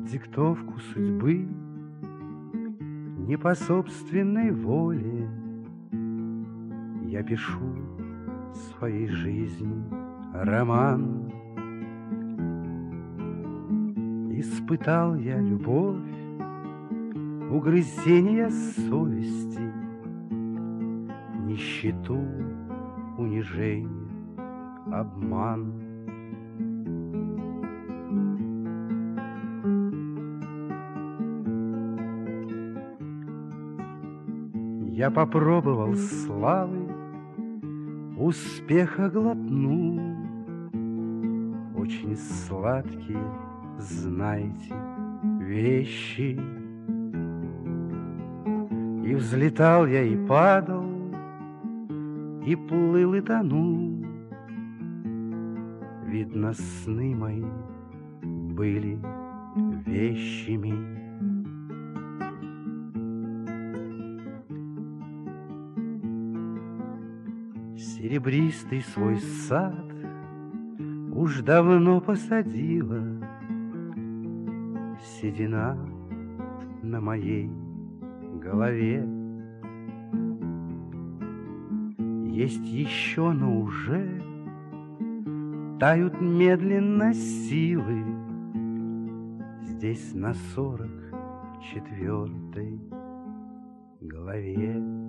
диктовку судьбы, не по собственной воле я пишу своей жизни роман. Испытал я любовь, угрызения совести, нищету, унижение, обман. Я попробовал славы, успеха глотнул, очень сладкие, знаете, вещи. И взлетал я, и падал, и плыл, и тонул. Видно, сны мои были вещими. Серебристый свой сад уж давно посадила седина на моей голове. Есть еще, но уже тают медленно силы здесь на 44-й главе.